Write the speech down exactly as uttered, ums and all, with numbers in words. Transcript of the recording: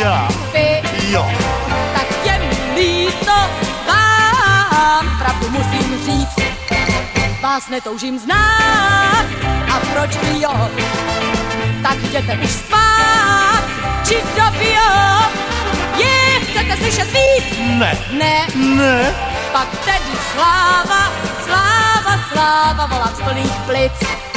Já. Vy. Jo. Tak je mi líto, vám pravdu musím říct. Vás netoužím znát, a proč vy jo? Tak jděte už spát, či dobio. Je, chcete slyšet víc? Ne. Ne. Ne. Pak tedy sláva, sláva, sláva, volám z plných plic.